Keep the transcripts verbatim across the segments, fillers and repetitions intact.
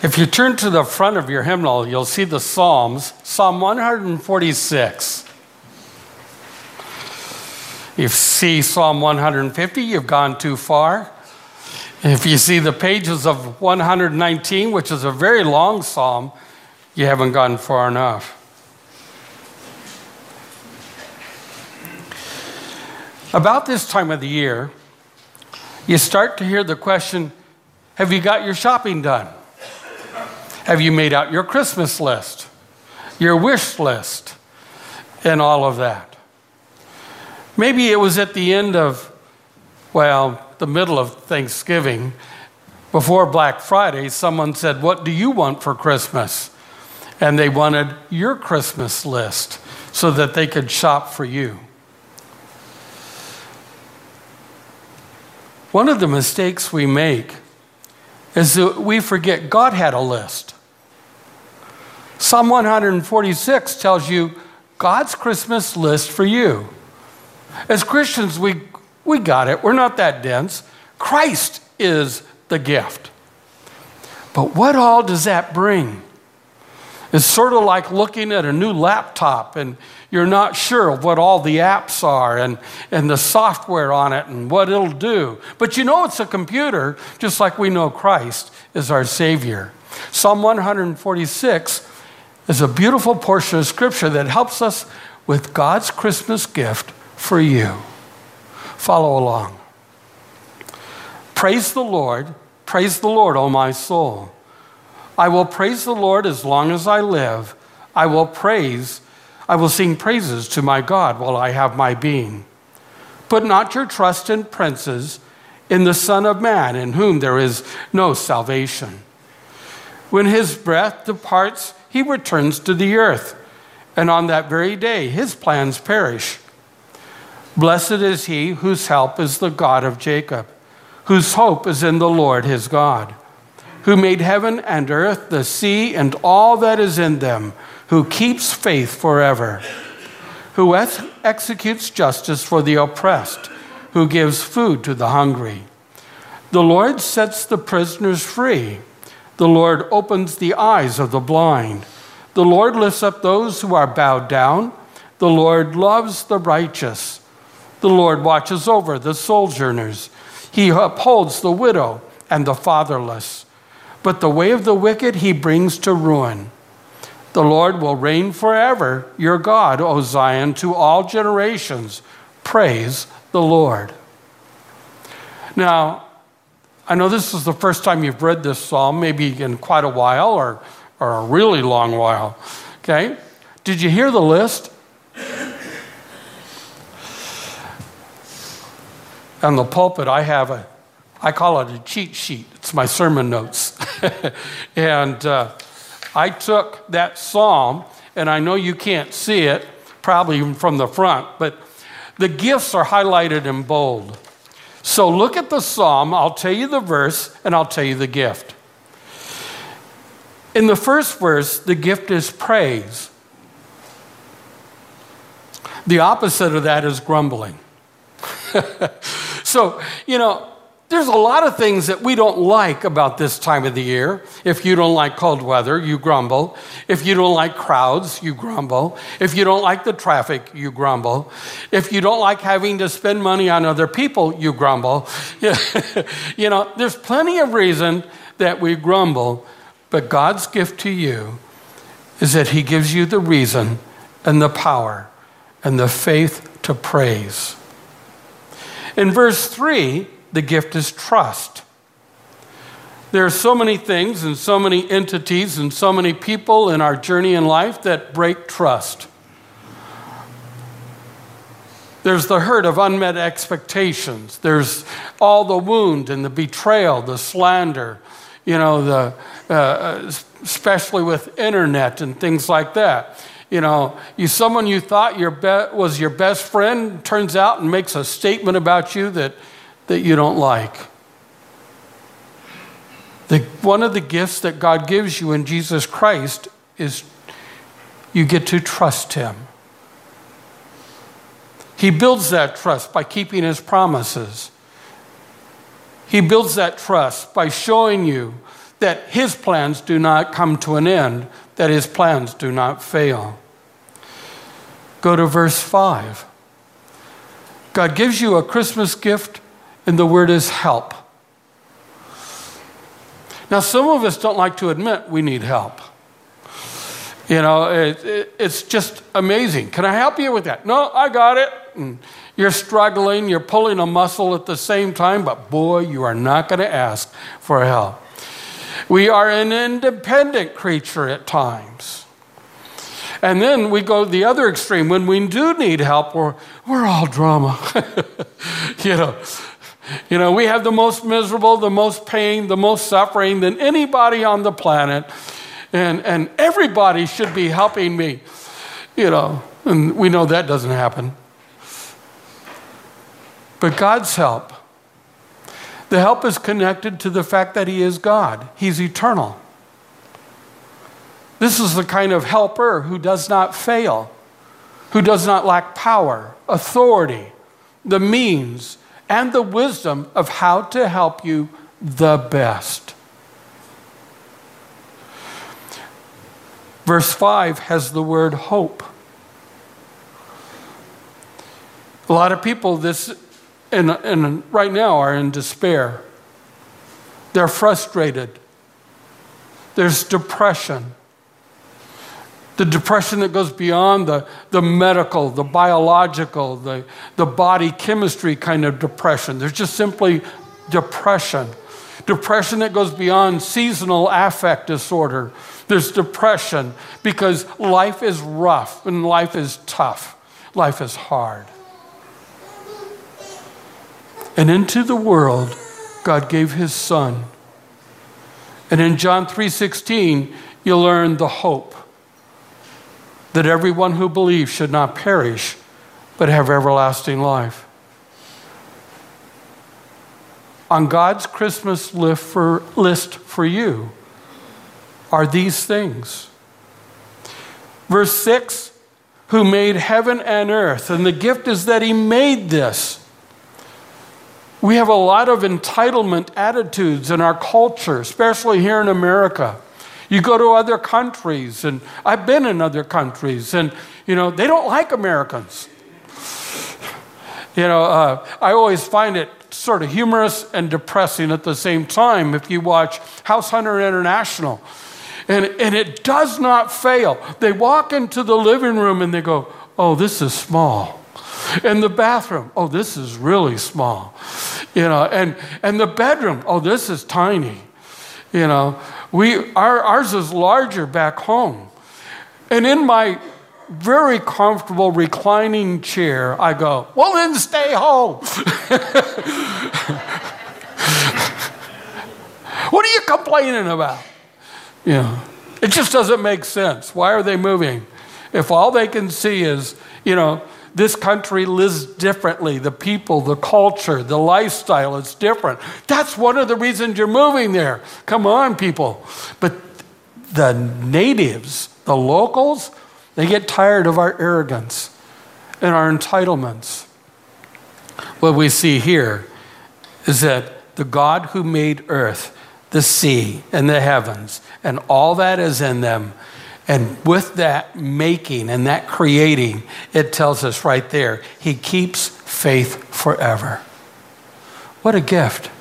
If you turn to the front of your hymnal, you'll see the Psalms, Psalm one forty-six. If you see Psalm one fifty, you've gone too far. If you see the pages of one nineteen, which is a very long psalm, you haven't gone far enough. About this time of the year, you start to hear the question, have you got your shopping done? Have you made out your Christmas list, your wish list, and all of that? Maybe it was at the end of, well, the middle of Thanksgiving, before Black Friday, someone said, what do you want for Christmas? And they wanted your Christmas list so that they could shop for you. One of the mistakes we make is that we forget God had a list. Psalm one forty-six tells you God's Christmas list for you. As Christians, we, we got it. We're not that dense. Christ is the gift. But what all does that bring? It's sort of like looking at a new laptop and you're not sure of what all the apps are and, and the software on it and what it'll do. But you know it's a computer, just like we know Christ is our Savior. Psalm one forty-six is a beautiful portion of Scripture that helps us with God's Christmas gift for you. Follow along. Praise the Lord, praise the Lord, O my soul. I will praise the Lord as long as I live. I will praise, I will sing praises to my God while I have my being. Put not your trust in princes, in the Son of Man, in whom there is no salvation. When his breath departs, he returns to the earth, and on that very day his plans perish. Blessed is he whose help is the God of Jacob, whose hope is in the Lord his God, who made heaven and earth, the sea, and all that is in them, who keeps faith forever, who ex- executes justice for the oppressed, who gives food to the hungry. The Lord sets the prisoners free. The Lord opens the eyes of the blind. The Lord lifts up those who are bowed down. The Lord loves the righteous. The Lord watches over the sojourners. He upholds the widow and the fatherless. But the way of the wicked he brings to ruin. The Lord will reign forever, your God, O Zion, to all generations. Praise the Lord. Now, I know this is the first time you've read this psalm, maybe in quite a while or, or a really long while. Okay? Did you hear the list? On the pulpit, I have a, I call it a cheat sheet. It's my sermon notes. and uh, I took that psalm, and I know you can't see it, probably even from the front, but the gifts are highlighted in bold. So look at the psalm, I'll tell you the verse, and I'll tell you the gift. In the first verse, the gift is praise. The opposite of that is grumbling. So, you know, there's a lot of things that we don't like about this time of the year. If you don't like cold weather, you grumble. If you don't like crowds, you grumble. If you don't like the traffic, you grumble. If you don't like having to spend money on other people, you grumble. You know, there's plenty of reason that we grumble, but God's gift to you is that he gives you the reason and the power and the faith to praise. In verse three, the gift is trust. There are so many things and so many entities and so many people in our journey in life that break trust. There's the hurt of unmet expectations. There's all the wound and the betrayal, the slander, you know, the uh, especially with internet and things like that. You know, you someone you thought your be- was your best friend turns out and makes a statement about you that, that you don't like. The, one of the gifts that God gives you in Jesus Christ is you get to trust him. He builds that trust by keeping his promises. He builds that trust by showing you that his plans do not come to an end, that his plans do not fail. Go to verse five. God gives you a Christmas gift, and the word is help. Now, some of us don't like to admit we need help. You know, it, it, it's just amazing. Can I help you with that? No, I got it. And you're struggling, you're pulling a muscle at the same time, but boy, you are not going to ask for help. We are an independent creature at times. And then we go the other extreme. When we do need help, we're, we're all drama. you know, you know, we have the most miserable, the most pain, the most suffering than anybody on the planet. And, and everybody should be helping me, you know, and we know that doesn't happen. But God's help, the help is connected to the fact that he is God. He's eternal. This is the kind of helper who does not fail, who does not lack power, authority, the means, and the wisdom of how to help you the best. Verse five has the word hope. A lot of people this and, and right now are in despair. They're frustrated. There's depression. The depression that goes beyond the, the medical, the biological, the, the body chemistry kind of depression. There's just simply depression. Depression that goes beyond seasonal affect disorder. There's depression because life is rough and life is tough. Life is hard. And into the world, God gave his son. And in John three sixteen, you learn the hope that everyone who believes should not perish, but have everlasting life. On God's Christmas list for, list for you are these things. Verse six, who made heaven and earth, and the gift is that he made this. We have a lot of entitlement attitudes in our culture, especially here in America. You go to other countries, and I've been in other countries, and, you know, they don't like Americans. You know, uh, I always find it sort of humorous and depressing at the same time if you watch House Hunter International. And, and it does not fail. They walk into the living room and they go, oh, this is small. And the bathroom, oh, this is really small. You know, and, and the bedroom, oh, this is tiny. You know, we our, ours is larger back home. And in my very comfortable reclining chair, I go, well, then stay home. What are you complaining about? You know, it just doesn't make sense. Why are they moving? If all they can see is, you know, this country lives differently. The people, the culture, the lifestyle is different. That's one of the reasons you're moving there. Come on, people. But the natives, the locals, they get tired of our arrogance and our entitlements. What we see here is that the God who made earth, the sea, and the heavens, and all that is in them, and with that making and that creating, it tells us right there, he keeps faith forever. What a gift.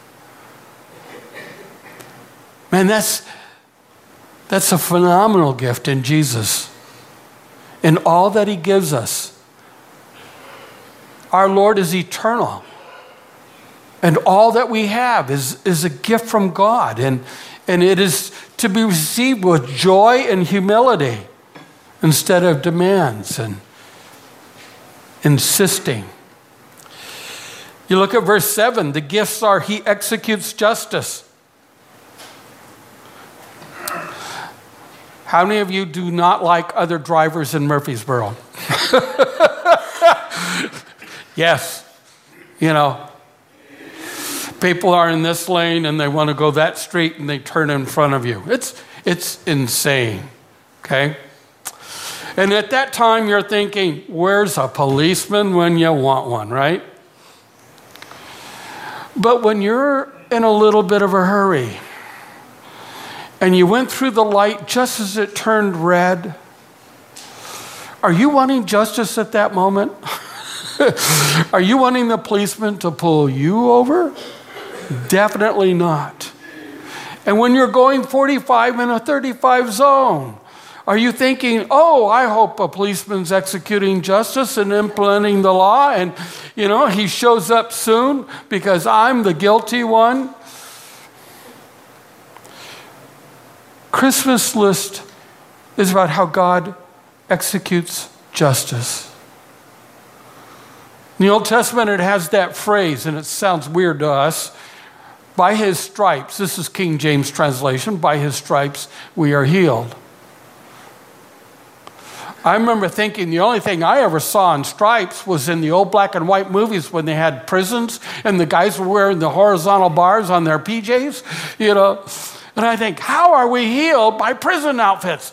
Man, that's, that's a phenomenal gift in Jesus. In all that he gives us. Our Lord is eternal. And all that we have is, is a gift from God. And, and it is to be received with joy and humility instead of demands and insisting. You look at verse seven, the gifts are he executes justice. How many of you do not like other drivers in Murfreesboro? Yes. You know, people are in this lane and they want to go that street and they turn in front of you. It's, it's insane, okay? And at that time you're thinking, where's a policeman when you want one, right? But when you're in a little bit of a hurry, and you went through the light just as it turned red, are you wanting justice at that moment? Are you wanting the policeman to pull you over? Definitely not. And when you're going forty-five in a thirty-five zone, are you thinking, oh, I hope a policeman's executing justice and implementing the law, and, you know, he shows up soon because I'm the guilty one? Christmas list is about how God executes justice. In the Old Testament, it has that phrase, and it sounds weird to us. By his stripes, this is King James translation, by his stripes we are healed. I remember thinking the only thing I ever saw in stripes was in the old black and white movies when they had prisons and the guys were wearing the horizontal bars on their P Js, you know. And I think, how are we healed by prison outfits?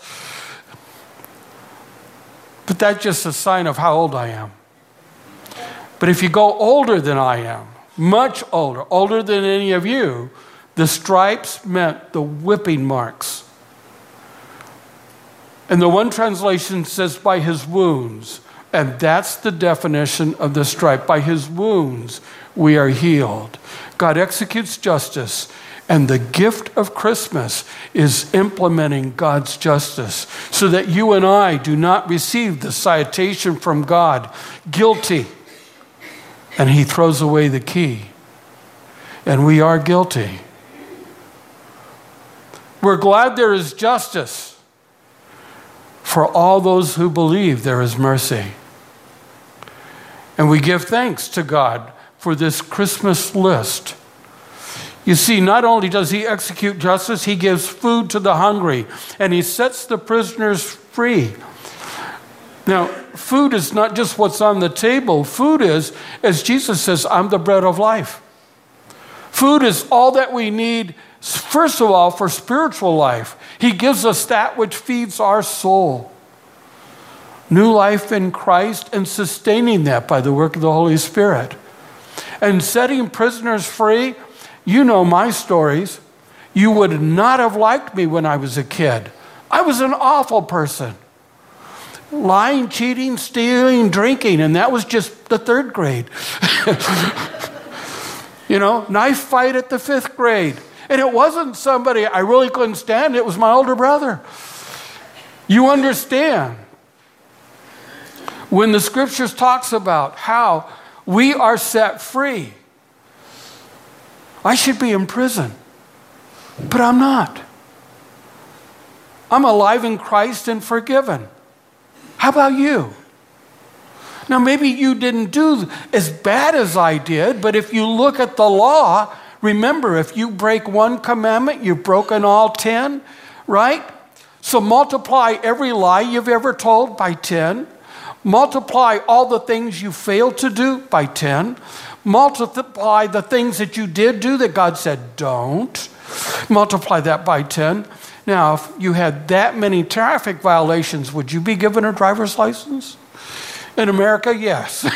But that's just a sign of how old I am. But if you go older than I am, much older, older than any of you, the stripes meant the whipping marks. And the one translation says by his wounds, and that's the definition of the stripe. By his wounds we are healed. God executes justice, and the gift of Christmas is implementing God's justice so that you and I do not receive the citation from God, guilty, and he throws away the key. And we are guilty. We're glad there is justice. For all those who believe, there is mercy. And we give thanks to God for this Christmas list. You see, not only does he execute justice, he gives food to the hungry, and he sets the prisoners free. Now, food is not just what's on the table. Food is, as Jesus says, I'm the bread of life. Food is all that we need, first of all, for spiritual life. He gives us that which feeds our soul. New life in Christ and sustaining that by the work of the Holy Spirit. And setting prisoners free, you know my stories. You would not have liked me when I was a kid. I was an awful person. Lying, cheating, stealing, drinking, and that was just the third grade. You know, knife fight at the fifth grade. And it wasn't somebody I really couldn't stand. It was my older brother. You understand. When the scriptures talks about how we are set free, I should be in prison, but I'm not. I'm alive in Christ and forgiven. How about you? Now, maybe you didn't do as bad as I did, but if you look at the law, remember, if you break one commandment, you've broken all ten, right? So multiply every lie you've ever told by ten. Multiply all the things you failed to do by ten. Multiply the things that you did do that God said don't. Multiply that by ten. Now, if you had that many traffic violations, would you be given a driver's license? In America, yes.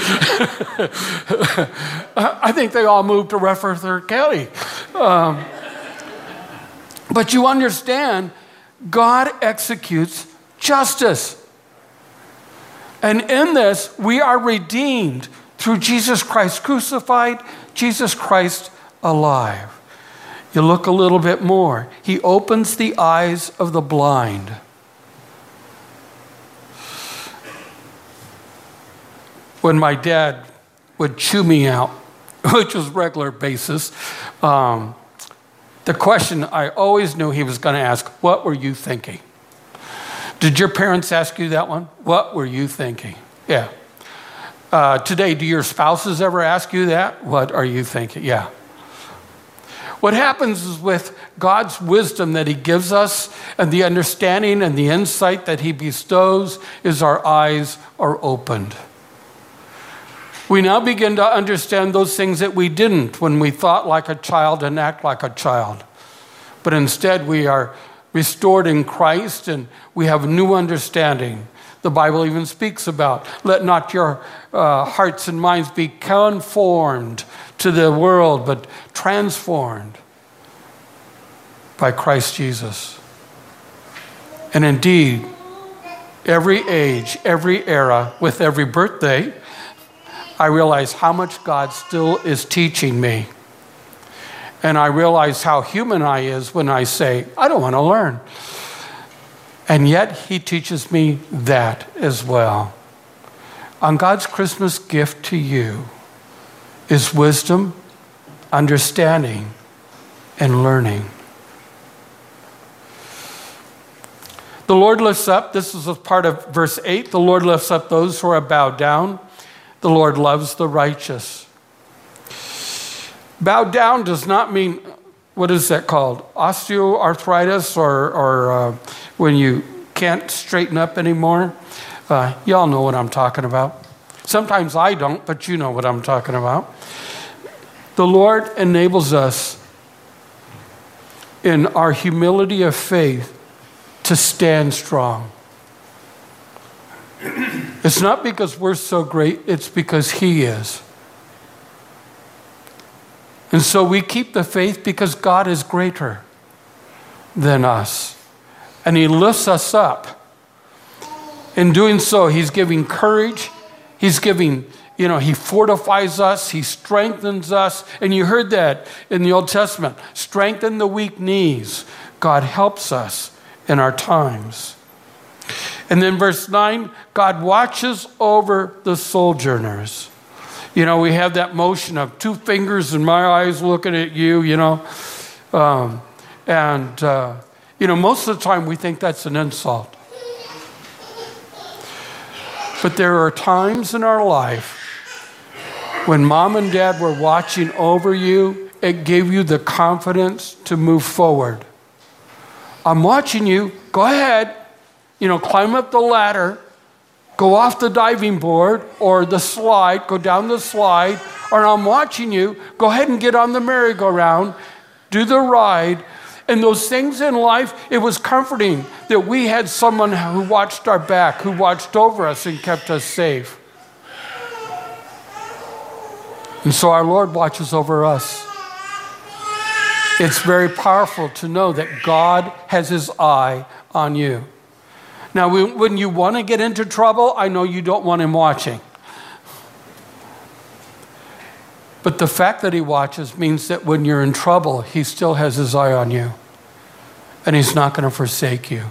I think they all moved to Rutherford County. Um, but you understand, God executes justice. And in this, we are redeemed through Jesus Christ crucified, Jesus Christ alive. You look a little bit more. He opens the eyes of the blind. When my dad would chew me out, which was regular basis, um, the question I always knew he was going to ask, what were you thinking? Did your parents ask you that one? What were you thinking? Yeah. Uh, today, do your spouses ever ask you that? What are you thinking? Yeah. What happens is with God's wisdom that he gives us and the understanding and the insight that he bestows is our eyes are opened. We now begin to understand those things that we didn't when we thought like a child and act like a child. But instead we are restored in Christ and we have new understanding. The Bible even speaks about, let not your uh, hearts and minds be conformed to the world, but transformed by Christ Jesus. And indeed, every age, every era, with every birthday, I realize how much God still is teaching me. And I realize how human I is when I say, I don't want to learn. And yet he teaches me that as well. On God's Christmas gift to you is wisdom, understanding, and learning. The Lord lifts up, this is a part of verse eight, the Lord lifts up those who are bowed down. The Lord loves the righteous. Bowed down does not mean, what is that called? Osteoarthritis, or, or uh, when you can't straighten up anymore. Uh, y'all know what I'm talking about. Sometimes I don't, but you know what I'm talking about. The Lord enables us in our humility of faith to stand strong. It's not because we're so great, it's because he is. And so we keep the faith because God is greater than us. And he lifts us up. In doing so, he's giving courage. He's giving, you know, he fortifies us. He strengthens us. And you heard that in the Old Testament. Strengthen the weak knees. God helps us in our times. And then verse nine, God watches over the sojourners. You know, we have that motion of two fingers in my eyes looking at you, you know. Um, and, uh, you know, most of the time we think that's an insult. But there are times in our life when mom and dad were watching over you, it gave you the confidence to move forward. I'm watching you. Go ahead. You know, climb up the ladder. Go off the diving board or the slide. Go down the slide. Or I'm watching you. Go ahead and get on the merry-go-round. Do the ride. And those things in life, it was comforting that we had someone who watched our back, who watched over us and kept us safe. And so our Lord watches over us. It's very powerful to know that God has his eye on you. Now, when you want to get into trouble, I know you don't want him watching. But the fact that he watches means that when you're in trouble, he still has his eye on you. And he's not going to forsake you.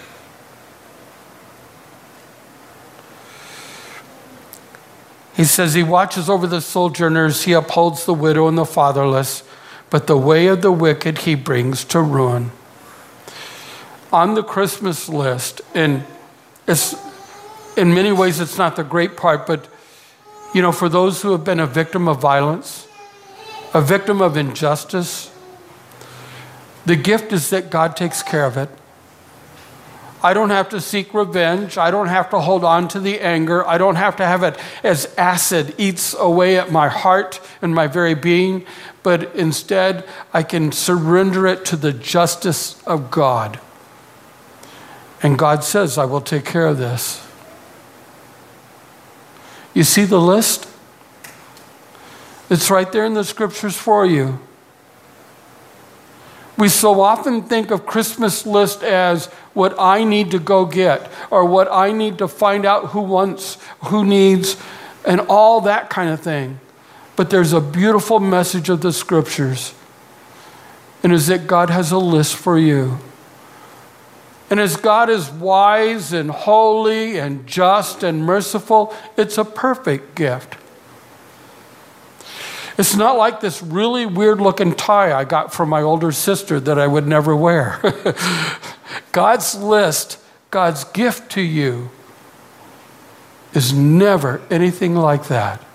He says he watches over the sojourners. He upholds the widow and the fatherless. But the way of the wicked he brings to ruin. On the Christmas list, and it's, in many ways it's not the great part, but you know, for those who have been a victim of violence, a victim of injustice, the gift is that God takes care of it. I don't have to seek revenge. I don't have to hold on to the anger. I don't have to have it as acid eats away at my heart and my very being, but instead I can surrender it to the justice of God. And God says, I will take care of this. You see the list? It's right there in the scriptures for you. We so often think of Christmas list as what I need to go get, or what I need to find out who wants, who needs, and all that kind of thing. But there's a beautiful message of the scriptures, and is that God has a list for you. And as God is wise and holy and just and merciful, it's a perfect gift. It's not like this really weird looking tie I got from my older sister that I would never wear. God's list, God's gift to you is never anything like that.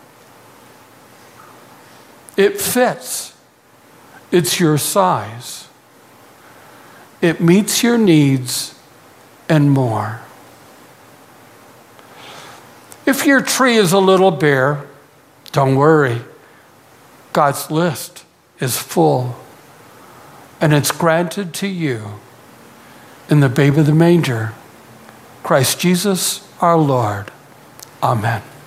It fits. It's your size. It meets your needs and more. If your tree is a little bare, don't worry. God's list is full, and it's granted to you in the babe of the manger, Christ Jesus our Lord. Amen.